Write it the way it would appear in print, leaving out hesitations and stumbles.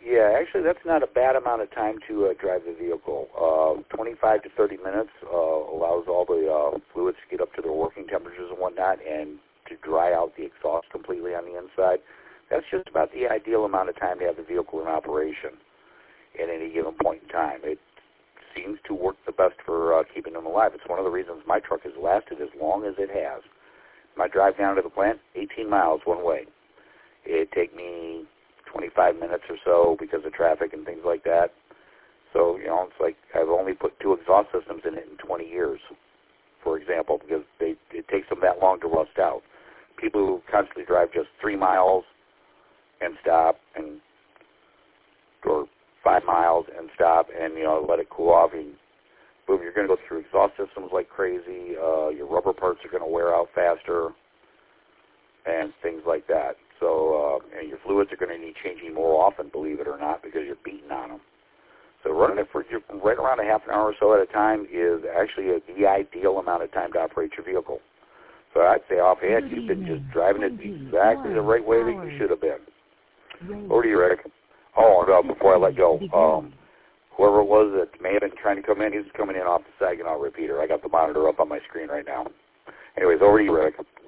Yeah, actually, that's not a bad amount of time to drive the vehicle. 25 to 30 minutes allows all the fluids to get up to their working temperatures and whatnot, and to dry out the exhaust completely on the inside. That's just about the ideal amount of time to have the vehicle in operation at any given point in time. It seems to work the best for keeping them alive. It's one of the reasons my truck has lasted as long as it has. My drive down to the plant, 18 miles one way. It'd take me 25 minutes or so because of traffic and things like that. So, it's like I've only put 2 exhaust systems in it in 20 years, for example, because it takes them that long to rust out. People who constantly drive just 3 miles and stop, or 5 miles and stop, and let it cool off. And boom, you're going to go through exhaust systems like crazy. Your rubber parts are going to wear out faster, and things like that. So and your fluids are going to need changing more often, believe it or not, because you're beating on them. So running it for right around a half an hour or so at a time is actually the ideal amount of time to operate your vehicle. So I'd say offhand, you've been just driving it exactly the right way that you should have been. Over to you, Rick. Oh, before I let go, whoever it was that may have been trying to come in, he's coming in off the Saginaw repeater. I got the monitor up on my screen right now. Anyways, over to you, Rick.